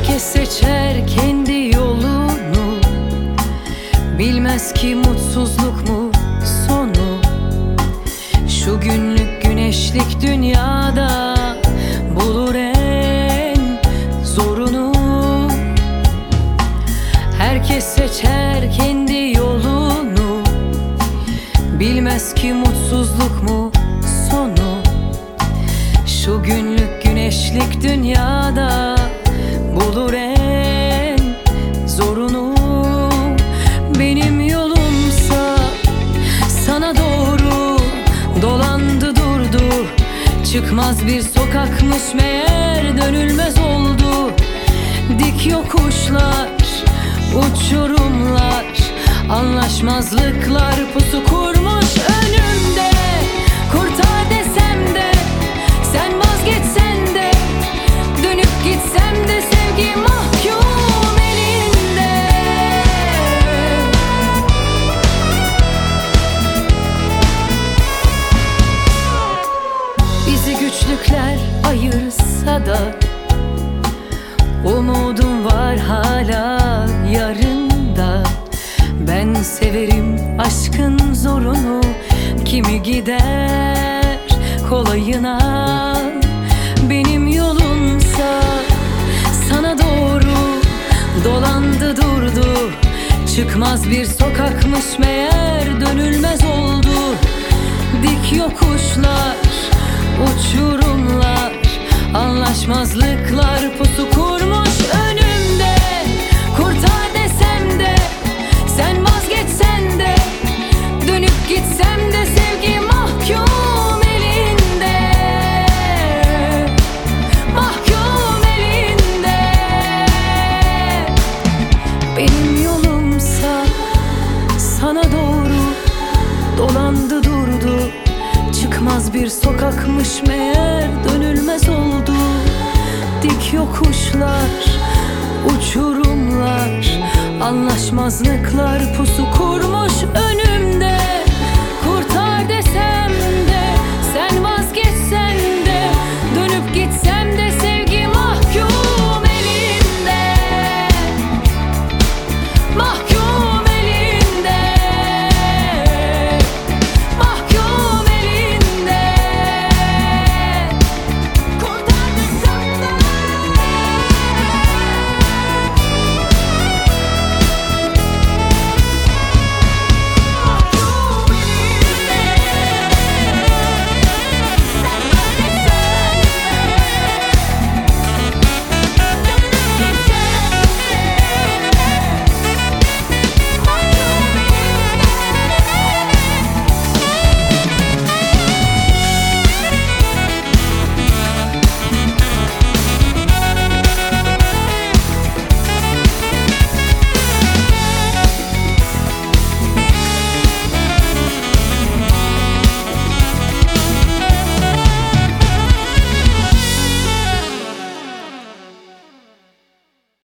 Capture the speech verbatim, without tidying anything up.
Herkes seçer kendi yolunu, bilmez ki mutsuzluk mu sonu. Şu günlük güneşlik dünyada bulur en zorunu. Herkes seçer kendi yolunu, bilmez ki mutsuzluk mu sonu. Şu günlük güneşlik dünyada bulur en zorunu. Benim yolumsa sana doğru dolandı durdu. Çıkmaz bir sokakmış meğer, dönülmez oldu. Dik yokuşlar, uçurumlar, anlaşmazlıklar pusu kurmuş önümde. Kurtar desem de, sen vazgeçsen de, dönüp gitsem de sevgi mahkum elinde. Bizi güçlükler ayırsa da umudum var hala yarında. Ben severim aşkın zorunu, kimi gider kolayına. Benim yolumsa sana doğru dolandı durdu. Çıkmaz bir sokakmış meğer, dönülmez oldu. Dik yokuşlar, uçurumlar, anlaşmazlıklar pusu kurmuş önümde. Kurtar desem de, sen vazgeçsen de, dönüp gitsem de sevgi mahkum elinde. Mahkum elinde. Benim yolumsa sana doğru dolandı durdu. Çıkmaz bir sokakmış meğer, dönülmez oldu. Dik yokuşlar, uçurumlar, anlaşmazlıklar pusu kurmuş önümde. Kurtar desem